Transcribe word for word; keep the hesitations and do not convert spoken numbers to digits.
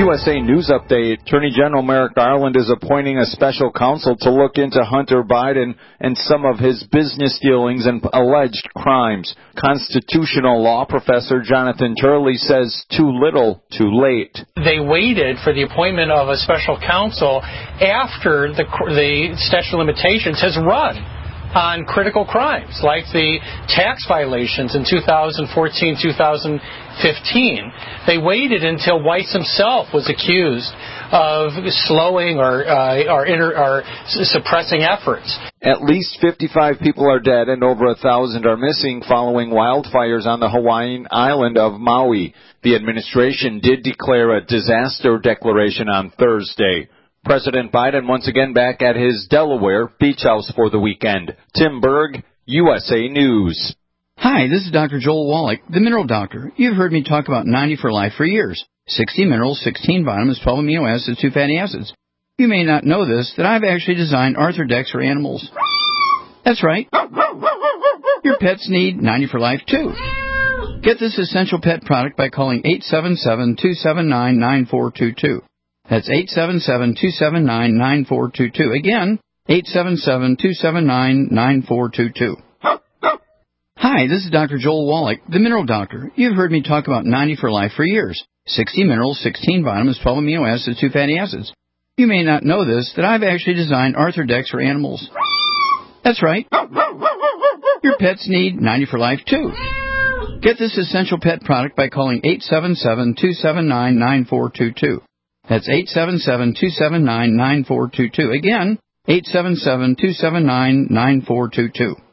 U S A News Update. Attorney General Merrick Garland is appointing a special counsel to look into Hunter Biden and some of his business dealings and alleged crimes. Constitutional law professor Jonathan Turley says too little, too late. They waited for the appointment of a special counsel after the, the statute of limitations has run on critical crimes like the tax violations in two thousand fourteen, two thousand fifteen. They waited until Weiss himself was accused of slowing or, uh, or, inter- or suppressing efforts. At least fifty-five people are dead and over a thousand are missing following wildfires on the Hawaiian island of Maui. The administration did declare a disaster declaration on Thursday. President Biden once again back at his Delaware beach house for the weekend. Tim Berg, U S A News. Hi, this is Doctor Joel Wallach, the Mineral Doctor. You've heard me talk about ninety for Life for years. sixty minerals, sixteen vitamins, twelve amino acids, two fatty acids. You may not know this, that I've actually designed Arthrodex for animals. That's right. Your pets need ninety for Life, too. Get this essential pet product by calling eight seven seven, two seven nine, nine four two two. That's eight seven seven, two seven nine, nine four two two. Again, eight seven seven, two seven nine, nine four two two. Hi, this is Doctor Joel Wallach, the Mineral Doctor. You've heard me talk about ninety for Life for years. sixty minerals, sixteen vitamins, twelve amino acids, two fatty acids. You may not know this, that I've actually designed Arthrodex for animals. That's right. Your pets need ninety for Life, too. Get this essential pet product by calling eight seven seven, two seven nine, nine four two two. That's eight seven seven, two seven nine, nine four two two. Again, eight seven seven, two seven nine, nine four two two.